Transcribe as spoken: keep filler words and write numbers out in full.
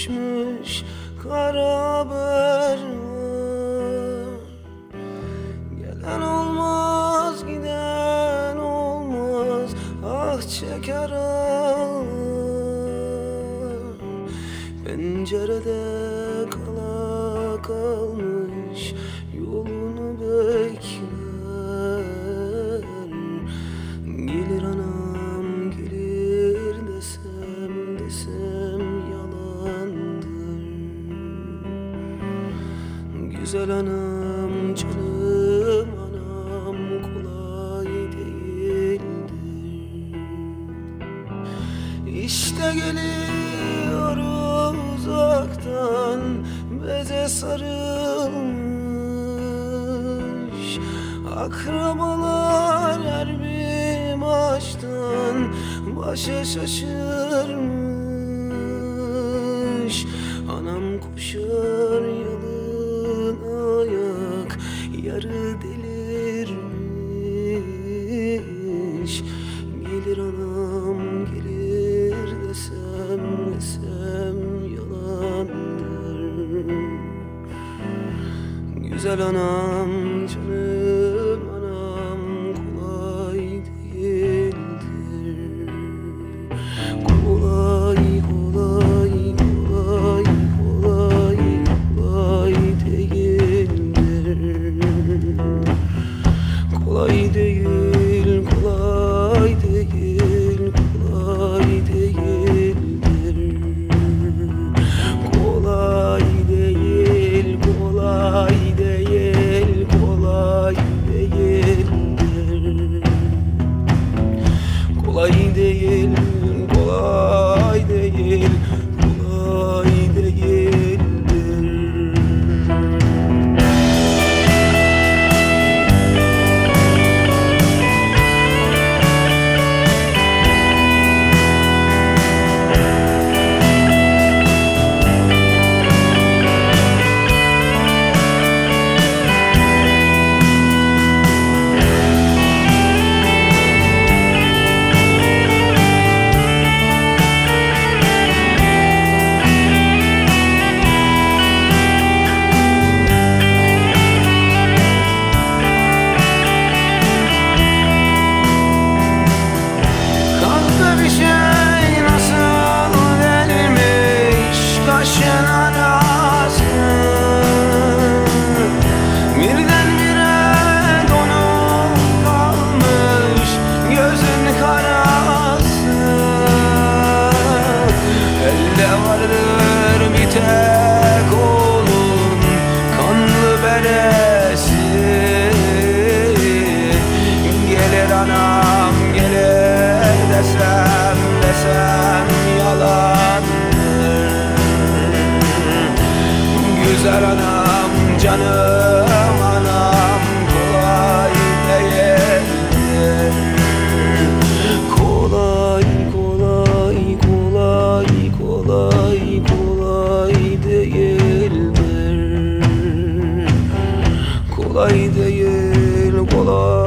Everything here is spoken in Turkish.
düşmüş kara haber var. Gelen olmaz, giden olmaz, ah çeker ağlar. Pencerede kala kalmış yolunu bekler. Gelir anam gelir desem desem yalandır. Güzel anam canım anam kolay değildir. İşte geliyor uzaktan beze sarılmış. Akrabalar her bir maçtan başa şaşırmış. Anam koşar yalın ayak yarı delirmiş. Gelir anam gelir desem desem yalandır. Güzel anam canım anam kolay değildir. Kolay kolay kolay kolay kolay değildir. Kolay değil kolay değil kolay değildir. Kolay değil kolay değil kolay değildir. Kolay değil kolay değil kolay değildir. Tek oğlun kanlı beresi. Gelir anam gelir desem desem yalandır. Güzel anam canım anam kolay değildir. Kolay kolay kolay kolay kolay değildir. Kolay değil kolay